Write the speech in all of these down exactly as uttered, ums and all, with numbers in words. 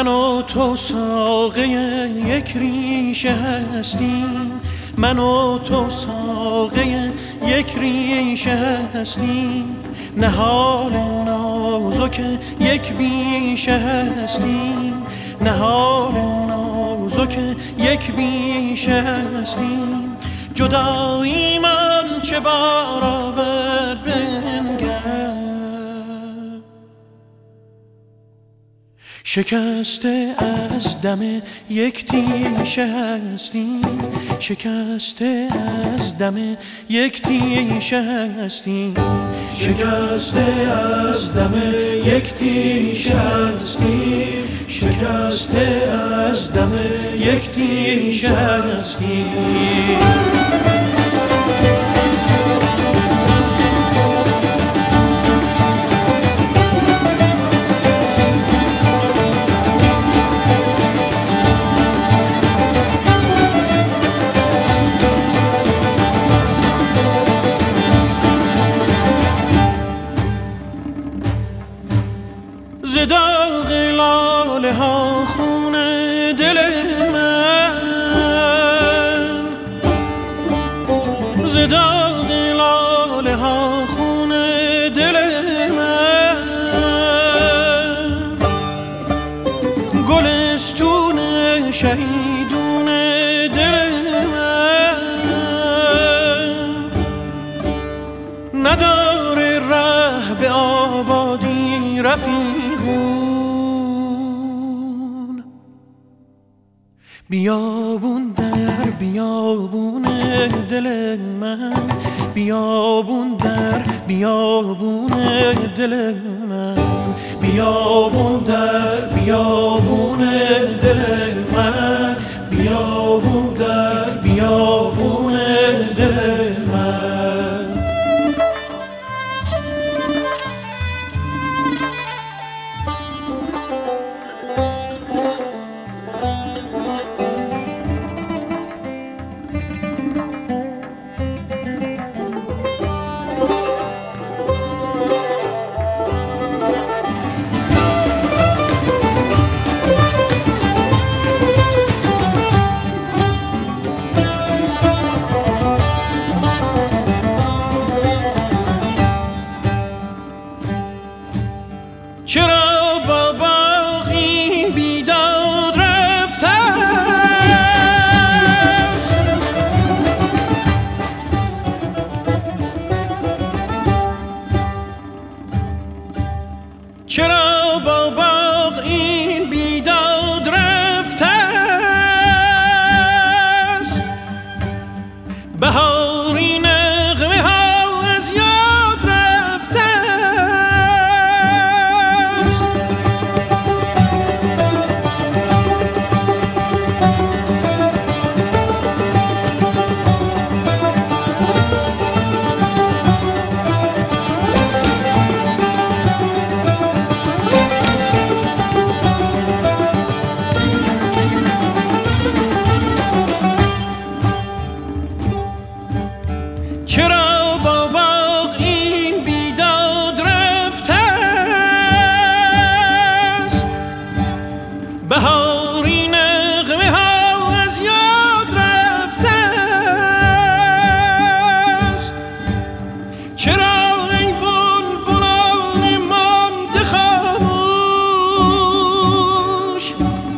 من و تو ساقه یک ریشه هستیم، من و تو ساقه یک ریشه هستیم، نهال نازک یک بیشه هستیم، نهال نازک یک بیشه هستیم. جدایی من چه بار آورد بنگر، شکسته از دم یک تیشه هستیم، شکسته از دم یک تیشه هستیم، شکسته از دم یک تیشه هستیم، شکسته از دم یک تیشه هستیم. ز داغ لاله ها خون دل من، ز داغ لاله ها خون دل من، گلستون شهیدون دل من، نداره ره به آبادی رفیقون. بیابون در بیابون دل من، بیابون در بیابون دل من، بیابون در بیابون دل من، بیابون در بیابون دل من. چرا با باغی بیداد رفته است، چرا با باغ این بیداد رفته است، بهاری نغمه ها از یاد رفته است. چرا با باغ این بیداد رفته است، بهاری نغمه ها از یاد رفته است. چرا ای بلبلان مانده خاموش،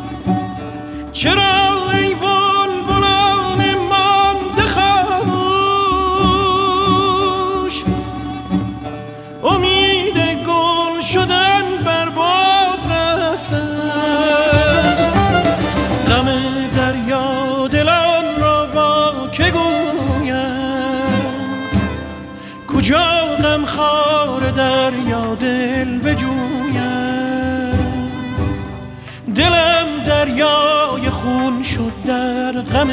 چرا ای بلبلان مانده خاموش، امید گل شدن بر باد رفته است. غم دریا دلان را با که گویم، کجا غم خار دریا دل بجویم. دلم دریای خون شد در غم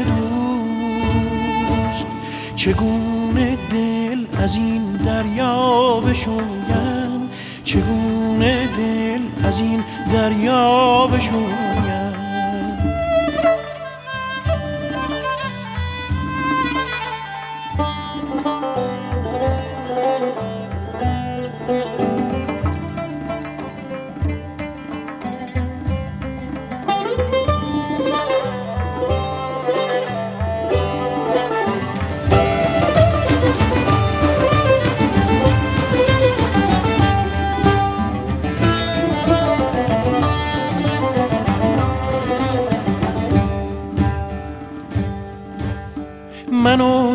دوست، چگونه دل از این دریا بشویم، چگونه دل از این دریا بشویم.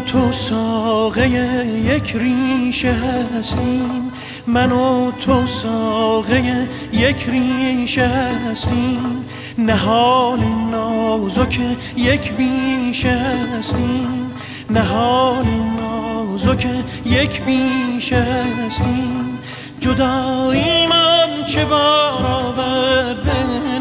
تو ساقه یک ریشه هستیم، من و تو ساقه یک ریشه هستیم، نهال نازک یک بیشه هستیم، نهال نازک یک بیشه هستیم. جدایی من چه بار آورده،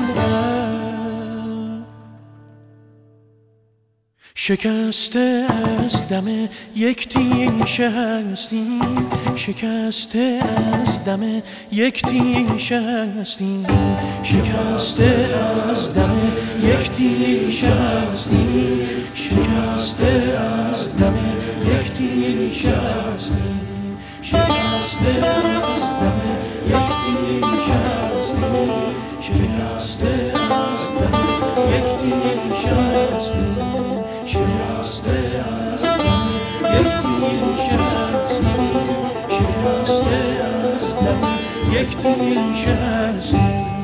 شکسته از دم یک تیشه هستیم، شکسته از دم یک تیشه هستیم، شکسته از دم یک تیشه هستیم، شکسته از دم یک تیشه هستیم، شکسته از دم یک تیشه هستیم، شکسته از دم یک تیشه هستیم، شکسته از دم یک تیشه هستیم، شکسته از دم یک تیشه هستیم.